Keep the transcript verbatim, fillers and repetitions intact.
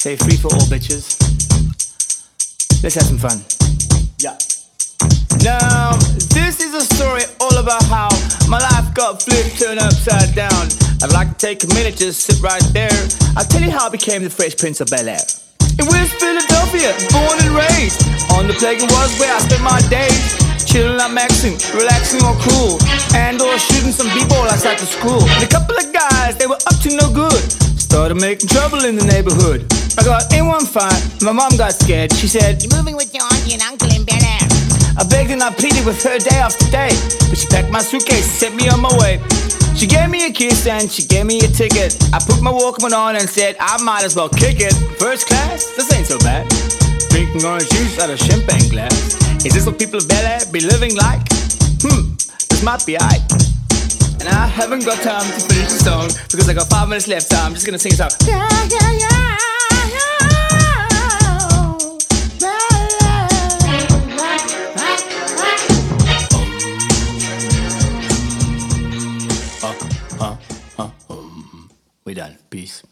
Say free for all, bitches. Let's have some fun. Yeah. Now, this is a story all about how my life got flipped, turned upside down. I'd like to take a minute, just sit right there. I'll tell you how I became the Fresh Prince of Bel-Air. In West Philadelphia, born and raised. On the playground was where I spent my days. Chilling, I'm maxing, relaxing or cool. And or shooting some b-ball outside the school. And a couple of guys, they were up to no good. Started making trouble in the neighborhood. I got in one fight, my mom got scared. She said, "You're moving with your auntie and uncle in Bel Air." I begged and I pleaded with her day after day, but she packed my suitcase and sent me on my way. She gave me a kiss and she gave me a ticket. I put my Walkman on and said I might as well kick it. First class, this ain't so bad. Drinking orange juice out of champagne glass. Is this what people of Bel Air be living like? Hmm, this might be aight. And I haven't got time to finish the song because I got five minutes left, so I'm just gonna sing a song. Yeah, yeah, yeah. We done. Peace.